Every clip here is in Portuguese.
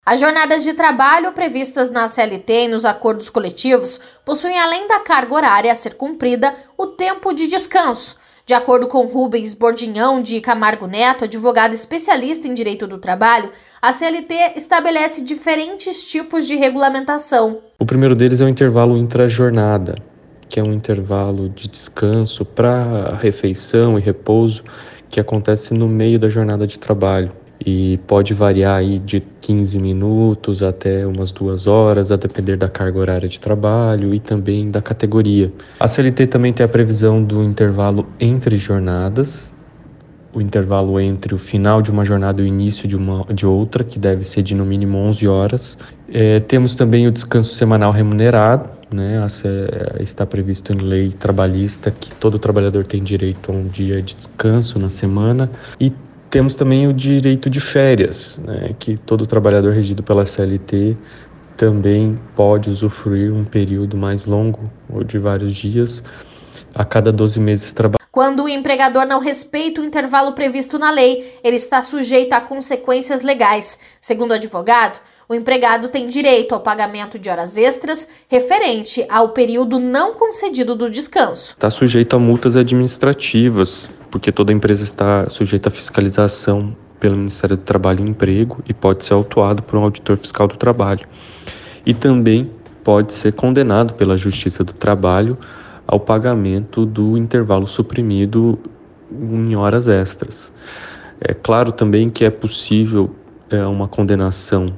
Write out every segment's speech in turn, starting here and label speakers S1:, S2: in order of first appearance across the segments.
S1: As jornadas de trabalho previstas na CLT e nos acordos coletivos possuem, além da carga horária a ser cumprida, o tempo de descanso. De acordo com Rubens Bordinhão de Camargo Neto, advogado especialista em direito do trabalho, a CLT estabelece diferentes tipos de regulamentação.
S2: O primeiro deles é o intervalo intrajornada, que é um intervalo de descanso para refeição e repouso que acontece no meio da jornada de trabalho. E pode variar aí de 15 minutos até umas 2 horas, a depender da carga horária de trabalho e também da categoria. A CLT também tem a previsão do intervalo entre jornadas, o intervalo entre o final de uma jornada e o início de outra, que deve ser de no mínimo 11 horas. Temos também o descanso semanal remunerado, né? Está previsto em lei trabalhista que todo trabalhador tem direito a um dia de descanso na semana. E temos também o direito de férias, né, que todo trabalhador regido pela CLT também pode usufruir um período mais longo, ou de vários dias, a cada 12 meses trabalhados.
S1: Quando o empregador não respeita o intervalo previsto na lei, ele está sujeito a consequências legais. Segundo o advogado, o empregado tem direito ao pagamento de horas extras referente ao período não concedido do descanso.
S2: Está sujeito a multas administrativas, porque toda empresa está sujeita à fiscalização pelo Ministério do Trabalho e Emprego e pode ser autuado por um auditor fiscal do trabalho. E também pode ser condenado pela Justiça do Trabalho ao pagamento do intervalo suprimido em horas extras. É claro também que é possível uma condenação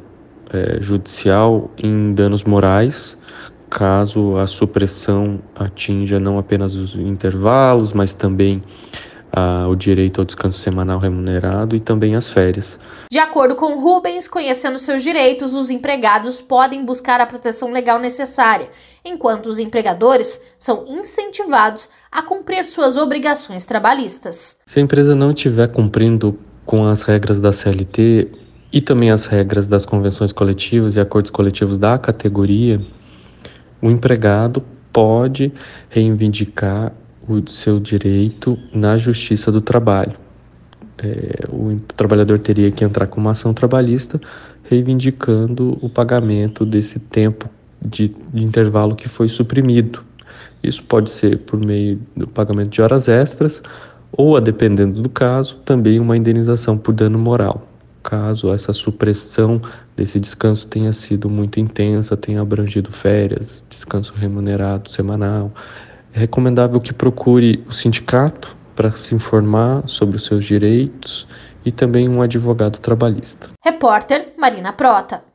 S2: judicial em danos morais, caso a supressão atinja não apenas os intervalos, mas também o direito ao descanso semanal remunerado e também as férias.
S1: De acordo com Rubens, conhecendo seus direitos, os empregados podem buscar a proteção legal necessária, enquanto os empregadores são incentivados a cumprir suas obrigações trabalhistas.
S2: Se a empresa não estiver cumprindo com as regras da CLT e também as regras das convenções coletivas e acordos coletivos da categoria, o empregado pode reivindicar o seu direito na Justiça do Trabalho. O trabalhador teria que entrar com uma ação trabalhista reivindicando o pagamento desse tempo de intervalo que foi suprimido. Isso pode ser por meio do pagamento de horas extras ou, a dependendo do caso, também uma indenização por dano moral, caso essa supressão desse descanso tenha sido muito intensa, tenha abrangido férias, descanso remunerado semanal. É recomendável que procure o sindicato para se informar sobre os seus direitos e também um advogado trabalhista.
S1: Repórter Marina Prota.